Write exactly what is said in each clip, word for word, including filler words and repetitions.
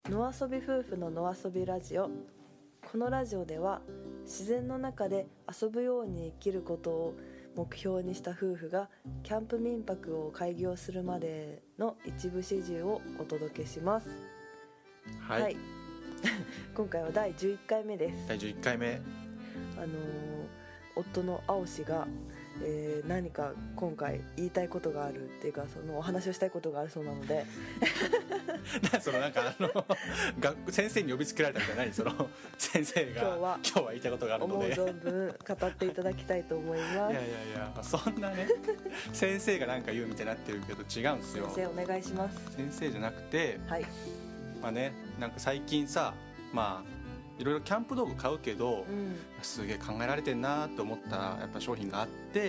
野遊び夫婦の野遊びラジオ。このラジオでは自然の中で遊ぶように生きることを目標にした夫婦がキャンプ民泊を開業するまでの一部始終をお届けします。 はい、はい、 今回はだいじゅういっかいめです。 だいじゅういっかいめ。 あのー、夫の青氏が、えー、何か今回言いたいことがあるっていうか、そのお話をしたいことがあるそうなのでそのなんかあの学先生に呼びつけられたんじゃない、その先生が今日は今日は言いたいことがあるので思う存分語っていただきたいと思います。いやいやいや、そんなね先生が何か言うみたいになってるけど違うんですよ。 先生お願いします。 先生じゃなくて、 はい、 まあね、なんか最近さ、まあいろいろキャンプ道具買うけど、うん、すげえ考えられてんなと思ったやっぱ商品があって、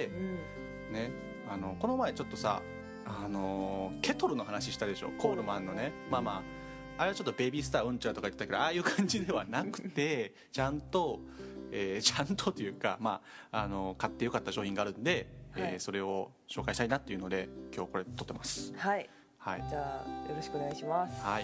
うん、ね、あのこの前ちょっとさ、あのケトルの話したでしょ、コールマンのね、うん、まあまああれはちょっとベイビースターうんちゃらとか言ってたけど、ああいう感じではなくてちゃんと、えー、ちゃんとというか、まあ、あの買ってよかった商品があるんで、はい、えー、それを紹介したいなっていうので今日これ撮ってます。 はい、 はい、 じゃあよろしくお願いします。 はい。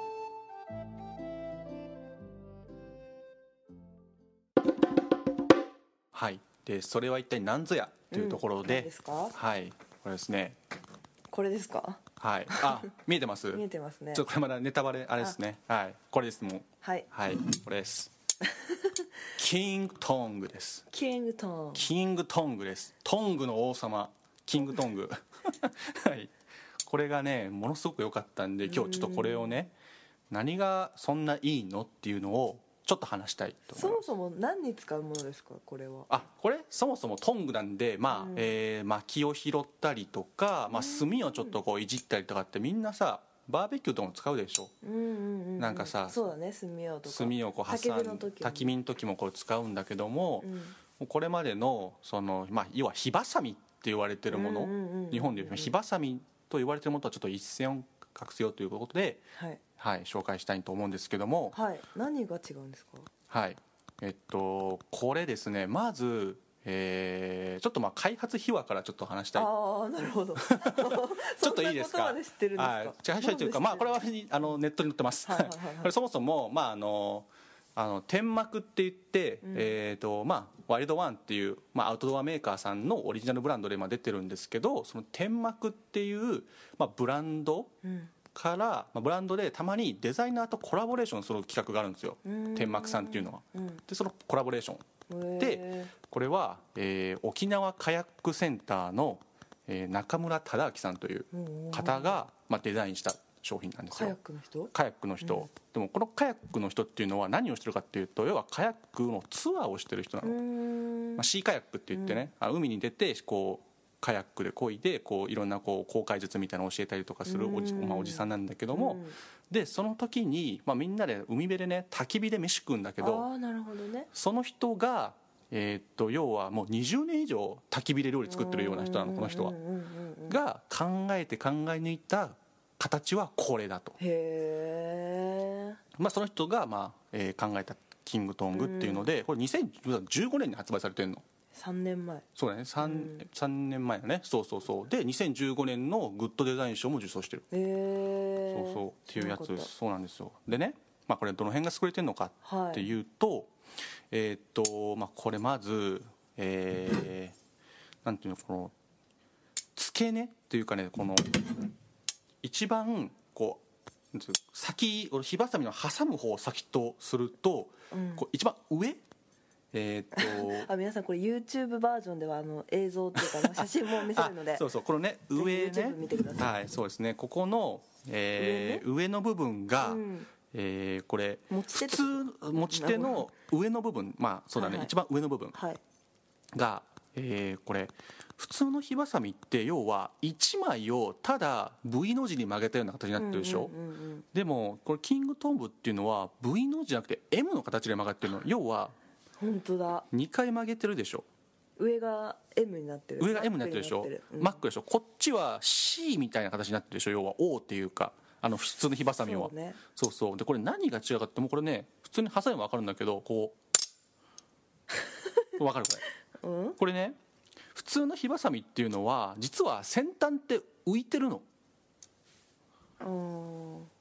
はい、でそれは一体何ぞやというところで、うん、 何ですか？ はい、これですね。 これですか？ はい、あ、見えてます？ 見えてますね。 ちょっとこれまだネタバレあれですね。はい、これですもう。 はい、 はい、これです。キングトングです。 キングトング。 キングトングです。トングの王様、キングトング。はい、これがねものすごく良かったんで、今日ちょっとこれをね、何がそんないいのっていうのをちょっと話したいと思います。 そもそも何に使うものですか、これは？ あ、これそもそもトングなんで、まあ、うん、えー、薪を拾ったりとか、まあ、炭をちょっとこういじったりとかってみんなさバーベキューとかも使うでしょ、うんうんうん、なんかさ、 そうだね、炭をとか炭をこう挟んで焚き火の時もこう使うんだけども、うん、これまでのその、まあ、要は火ばさみって言われてるもの、うんうんうんうん、日本でいう火ばさみと言われてるものとはちょっと一線を画すよということで、はいはい、紹介したいと思うんですけども、 はい、何が違うんですか？ はい、えっとこれですね、まず、えー、ちょっとまあ開発秘話からちょっと話したい。 ああ、なるほど。 ちょっといいですか？ そんなことまで知ってるんですか？はい、 じゃあというか、まあこれはあのネットに載ってます。はいはいはいはい、これそもそもまああのあの天幕って言って、うん、えーとまあワイルドワンっていう、まあ、アウトドアメーカーさんのオリジナルブランドで今出てるんですけど、その天幕っていう、まあ、ブランド、うんから、まあ、ブランドでたまにデザイナーとコラボレーションする企画があるんですよ、天幕さんっていうのは、うん、でそのコラボレーションで、これは、えー、沖縄カヤックセンターの、えー、中村忠明さんという方が、まあ、デザインした商品なんですよ。 カヤックの人？ カヤックの人、うん、でもこのカヤックの人っていうのは何をしてるかっていうと、要はカヤックのツアーをしてる人なの、まあ、シーカヤックって言ってね、うん、海に出てこうカヤックで漕いでこういろんなこう航海術みたいなのを教えたりとかするおじ、まあ、おじさんなんだけども、でその時に、まあ、みんなで海辺でね焚き火で飯食うんだけど、 あ、なるほどね、 その人が、えー、っと要はもうにじゅうねん以上焚き火で料理作ってるような人なの、この人はが考えて考え抜いた形はこれだと。 へー、 まあ、その人が、まあえー、考えたキングトングっていうので、これにせんじゅうごねんに発売されてるの。 さんねんまえ。 そうだね、 3,、うん、さんねんまえだね。そうそうそう。でにせんじゅうごねんのグッドデザイン賞も受賞してる。 へえ。 そうそうっていうやつ。そうなんですよ。でね、まあ、これどの辺が優れてるのかっていうと、はい、えー、っとまあこれまず、えー、なんていうの、この付け根っていうかね、この一番こう先、火ばさみの挟む方を先とすると、うん、こう一番上、えー、っとあ、皆さんこれ YouTube バージョンではあの映像っていうか写真も見せるのでそうそう、このね上ね、 YouTube 見てください。 はい、そうですね、ここの、えー、上, ね、上の部分が、うん、えー、これ持ち手普通持ち手の上の部分、まあそうだね、はいはい、一番上の部分が、はい、えー、これ普通の火ばさみって要はいちまいをただ V の字に曲げたような形になってるでしょ、うんうんうんうん、でもこれキングトングっていうのは V の字じゃなくて M の形で曲がってるの。要は本当だ、 にかい曲げてるでしょ。 上が M になってる、 上が M になってるでしょ、うん、マックでしょ。こっちは C みたいな形になってるでしょ。要は O っていうか、あの普通の火ばさみはそう、ね、そうそう。でこれ何が違うかって、もうこれね普通に挟めば分かるんだけど、こう分かるこれ、うん、これね普通の火ばさみっていうのは実は先端って浮いてるの。 うん、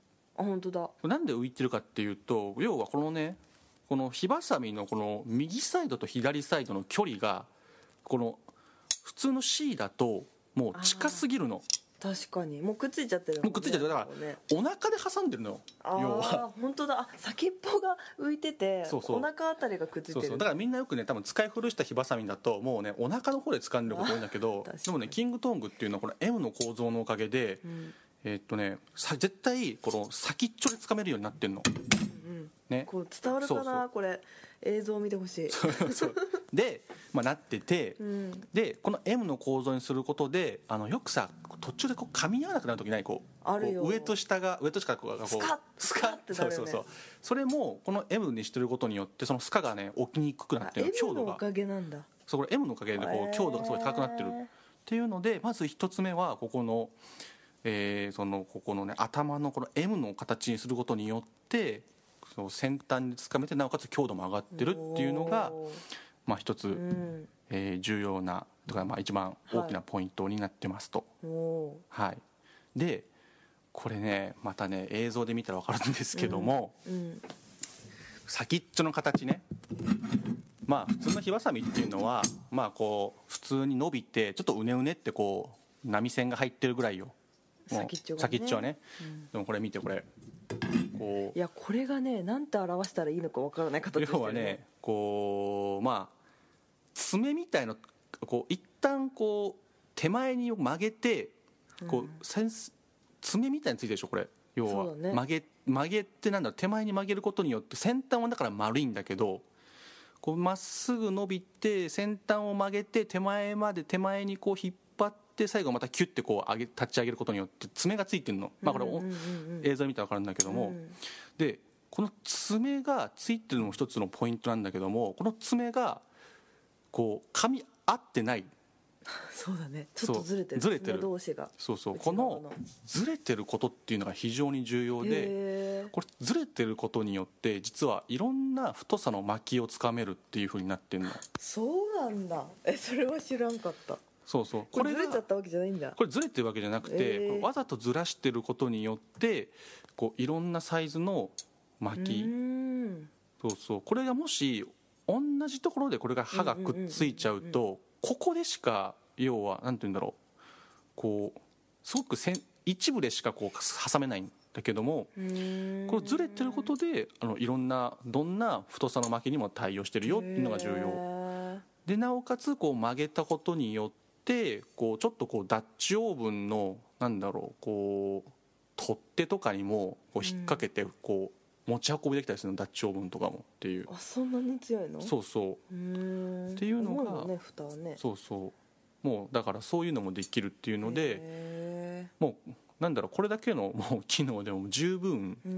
あ、本当だ。 なんで浮いてるかっていうと、要はこのねこの火ばさみのこの右サイドと左サイドの距離がこの普通の C だともう近すぎるの。 確かにもうくっついちゃってるもんね。 もうくっついちゃってるだから、ね、お腹で挟んでるのよ。要は本当だ。あ、先っぽが浮いてて、そうそうお腹あたりがくっついてる。 そうそうだからみんなよくね多分使い古した火ばさみだともうねお腹の方で掴んでること多いんだけど、でもねキングトングっていうのはこの M の構造のおかげで、うん、えー、っとねさ絶対この先っちょで掴めるようになってんの、 うんうんね、こう伝わるかな。そうそうこれ映像を見てほしい。そうそうで、まあ、なってて、 うん、 でこの M の構造にすることであのよくさ途中でこう噛み合わなくなる時ないこうあるよ。 上と下が上と下がこうスカッスカッってなるよね。そうそうそうそれもこの M にしてることによってそのスカがね起きにくくなってる。強度が M のおかげなんだ。 そうこれ M のおかげでこう強度がすごい高くなってるっていうので、まず一つ目はここの、えー、そのここのね頭のこの M の形にすることによってその先端につかめてなおかつ強度も上がってるっていうのがまあ一つ、うんえー、重要なとかまあ一番大きなポイントになってますと。はい、はい、でこれねまたね映像で見たら分かるんですけども、うんうん、先っちょの形ね、まあ普通の火ばさみっていうのはまあこう普通に伸びてちょっとうねうねってこう波線が入ってるぐらいよ。 先っちょがね。 先っちょはね、うん、でもこれ見てこれこういやこれがねなんて表したらいいのか分からない形ですよね。 要はねこうまあ爪みたいなこう一旦こう手前に曲げてこう、うん、爪みたいについてるでしょこれ。要は、ね、曲げ曲げってなんだろう手前に曲げることによって先端はだから丸いんだけどこうまっすぐ伸びて先端を曲げて手前まで手前にこう引っ張って最後またキュッてこう上げ立ち上げることによって爪がついてるの。まあこれ、うんうんうんうん、映像見たら分かるんだけども、うん、でこの爪がついてるのも一つのポイントなんだけどもこの爪がこう噛み合ってない。 そうだねちょっとずれてる。 ずれてる同士がそうそうこのずれてることっていうのが非常に重要でこれずれてることによって実はいろんな太さの巻きをつかめるっていう風になってるの。 そうなんだ。えそれは知らんかった。 そうそうこれずれちゃったわけじゃないんだ。 これずれてるわけじゃなくて、えー、わざとずらしてることによってこういろんなサイズの巻きうんそうそうこれがもし同じところでこれが刃がくっついちゃうとここでしか要はなんて言うんだろうこうすごくせん一部でしかこう挟めないんだけどもこれずれてることであのいろんなどんな太さの巻きにも対応してるよっていうのが重要でなおかつこう曲げたことによってこうちょっとこうダッチオーブンのなんだろうこう取っ手とかにもこう引っ掛けてこう持ち運びできたりするのダッチオーブンとかもっていう。 あそんなに強いの。 そうそううーんっていうのが、 ね、蓋はね、 そうそうもうだからそういうのもできるっていうのでもうなんだろうこれだけのもう機能でも十分、うん、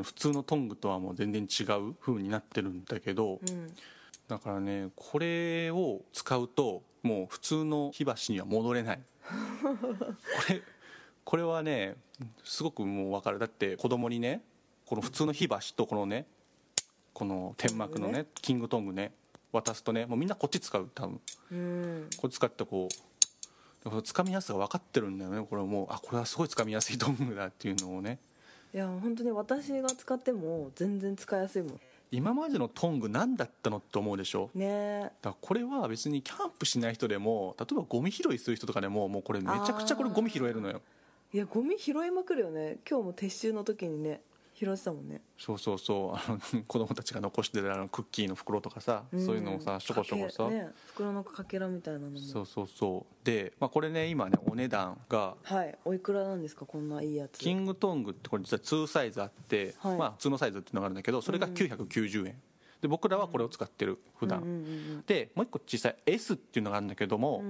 普通のトングとはもう全然違う風になってるんだけど、うん、だからねこれを使うともう普通の火箸には戻れないこれこれはねすごくもう分かる。だって子供にねこの普通の火箸とこのねこの天幕のねキングトングね渡すとねもうみんなこっち使う多分うんこれ使ってこう掴みやすさが分かってるんだよね。これもうあこれはすごい掴みやすいトングだっていうのをね。 いや本当に私が使っても全然使いやすいもん。 今までのトング何だったのって思うでしょね。だからこれは別にキャンプしない人でも例えばゴミ拾いする人とかでももうこれめちゃくちゃこれゴミ拾えるのよ。 いやゴミ拾いまくるよね。今日も撤収の時にね拾ってたもんね。 そうそうそうあの子供たちが残してるあのクッキーの袋とかさ、うん、そういうのをさしょこしょこさ、 ね、袋のかけらみたいなのもそうそうそうで、まあ、これね今ねお値段がはいおいくらなんですかこんないいやつ。 キングトングってこれ実はにサイズあって、はいまあ、普通のサイズっていうのがあるんだけどそれがきゅうひゃくきゅうじゅうえん、うん、で僕らはこれを使ってる普段、うんうんうんうん、でもう一個小さい S っていうのがあるんだけども、うん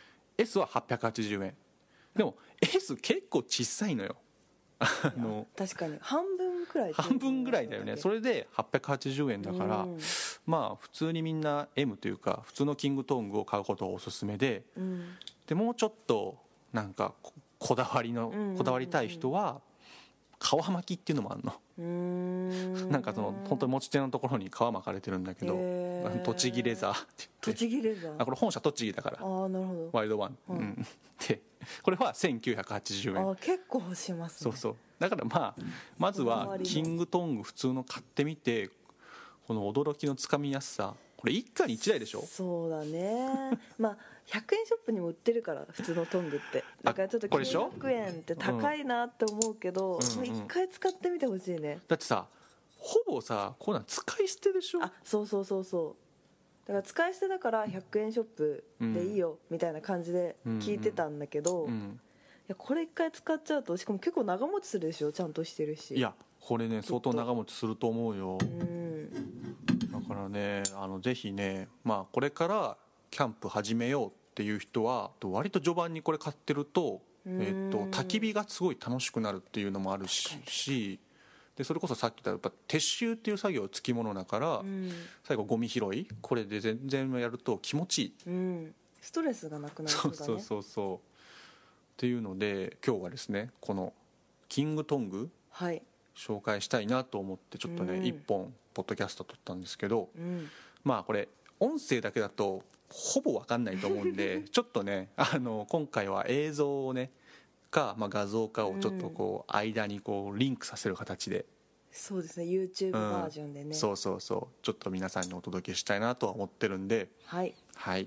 、S ははっぴゃくはちじゅうえんでも S 結構小さいのよあの確かに半分くらい半分ぐらいだよね。それではっぴゃくはちじゅうえんだから、うん、まあ普通にみんな M というか普通のキングトングを買うことがおすすめで、うん、でもうちょっとなんかこだわりの、うんうんうんうん、こだわりたい人は皮巻きっていうのもあるの。うーなんかその本当に持ち手のところに皮巻かれてるんだけど、 へー栃木レザーって言って栃木レザー。 あこれ本社栃木だからああなるほど。 ワイルドワン、 うんうんでこれはせんきゅうひゃくはちじゅうえん。 あ結構しますね。 そうそうだからまあまずはこだわりのキングトング普通の買ってみてこの驚きのつかみやすさ、これ一家に一台でしょ。 そうだねまあひゃくえんショップにも売ってるから普通のトングってだからちょっとこれでしょきゅうひゃくえんって高いなって思うけどうんうん一回使ってみてほしいね。 だってさほぼさこうなん使い捨てでしょ。 あそうそうそうそうだから使い捨てだからひゃくえんショップでいいよみたいな感じで聞いてたんだけど、いうんやこれ一回使っちゃうとしかも結構長持ちするでしょ。ちゃんとしてるし。 いやこれね相当長持ちすると思うよ。 うんだからねあのぜひね、まあ、これからキャンプ始めようっていう人は割と序盤にこれ買ってると、えっと、焚き火がすごい楽しくなるっていうのもあるししでそれこそさっき言ったやっぱ撤収っていう作業つきものだから、 うん最後ゴミ拾いこれで全然やると気持ちいい。 うんストレスがなくなるそうそうそうそうっていうので今日はですねこのキングトングはい紹介したいなと思ってちょっとねうん一本ポッドキャスト撮ったんですけど、 うんまあこれ音声だけだとほぼ分かんないと思うんでちょっとねあの今回は映像をねか、まあ、画像かをちょっとこう間にこうリンクさせる形で、 そうですね YouTube バージョンでね、 うん、そうそうそうちょっと皆さんにお届けしたいなとは思ってるんではいはい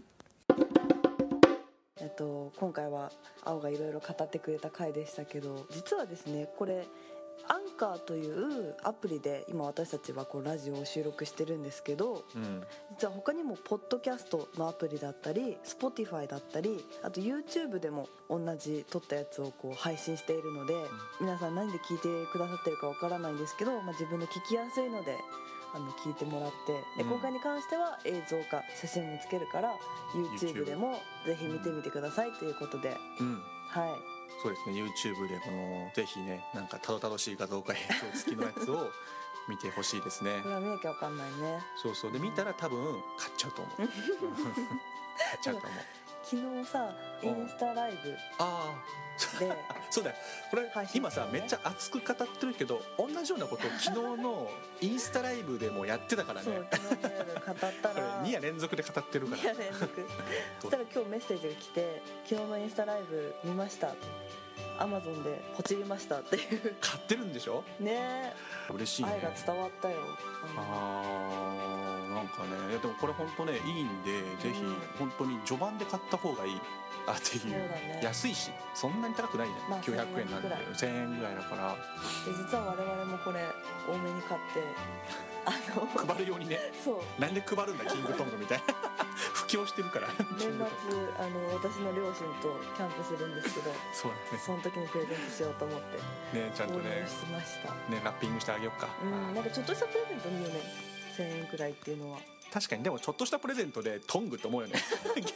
えっと今回は青がいろいろ語ってくれた回でしたけど実はですねこれアンカーというアプリで今私たちはこうラジオを収録してるんですけどうん実は他にもポッドキャストのアプリだったり Spotify だったりあと YouTube でも同じ撮ったやつをこう配信しているので、皆さん何で聞いてくださってるかわからないんですけど、まあ、自分の聞きやすいのであの聞いてもらってでうん今回に関しては映像か写真もつけるから YouTube でもぜひ見てみてくださいということで、 うんはいそうですね YouTube でこのぜひねなんかたどたどしい画像か映像付きのやつを見てほしいですねこれは見なきゃわかんないね。 そうそうで見たら多分買っちゃうと思う買っちゃうと思う昨日さインスタライブあであそうだよこれ、 配信今さしたよねめっちゃ熱く語ってるけど同じようなことを昨日のインスタライブでもやってたからねそう昨日の夜語ったこれらに夜連続で語ってるからに夜連続そしたら今日メッセージが来て昨日のインスタライブ見ましたアマゾンでポチりましたっていう買ってるんでしょね嬉しいね愛が伝わったよ。 あーなんかねいやでもこれ本当ねいいんで、ぜひ本当に序盤で買った方がいいあっていうそうだね安いしそんなに高くないね、 まあきゅうひゃくえんなんでせんえんぐらいせんえんぐらいだからで実は我々もこれ多めに買ってあの配るようにねそうなんで配るんだキングトングみたいな布教してるから年末あの私の両親とキャンプするんですけどそうだねその時にプレゼントしようと思ってねちゃんと購入ねしました。 ねラッピングしてあげようか、 うんなんかちょっとしたプレゼントいいよねせんえんくらいっていうのは。 確かにでもちょっとしたプレゼントでトングって思うよね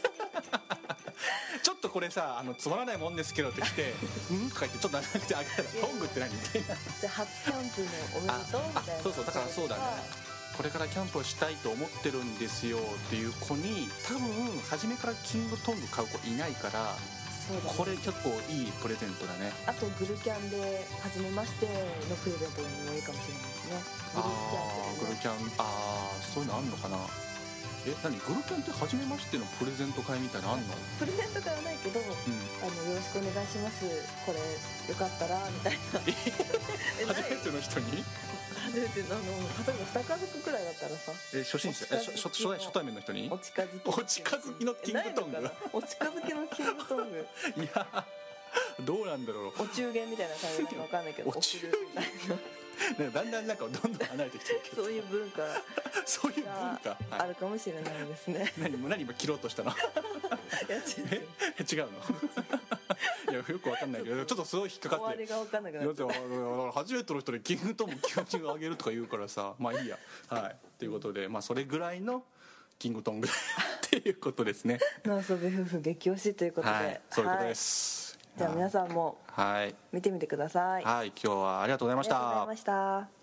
ちょっとこれさあのつまらないもんですけどって来て「うん?」とか言ってちょっと長くてあげたら「トングって何?」みたいなじゃあ初キャンプのおめでとうみたいな。 そうそうだからそうだねこれからキャンプをしたいと思ってるんですよっていう子に多分初めからキングトング買う子いないからそうだねこれ結構いいプレゼントだね。 あとグルキャンで初めましてのプレゼントにもいいかもしれないですね。 あーグルキャンああそういうのあんのかな。え何グルキャンって初めましてのプレゼント会みたいなのあんの？ プレゼント会はないけど、 うんあのよろしくお願いしますこれよかったらみたいなえ初めての人に初めてのあの例えばに家族くらいだったらさえ初心者え初初初初対面の人にお近づきお近づきのキングトングえないのかなお近づきのキングトングいやどうなんだろうお中元みたいな感じなのか分かんないけどお中元送るみたいななんかだんだんなんかどんどん離れてきてるけどそういう文化そういう文化、はい、 あるかもしれないですね。 何何今切ろうとしたのいや違うえ違うのいやよくわかんないけどちょっとすごい引っかかって終わりが分かんなくなっちゃう。 だって初めての人でキングトング気持ちを上げるとか言うからさまあいいやはいということでまあそれぐらいのキングトングっていうことですね。 野遊び夫婦激推しということで、 はいそういうことです、 はい、じゃあ皆さんもはい見てみてください。 はい今日はありがとうございましありがとうございたました。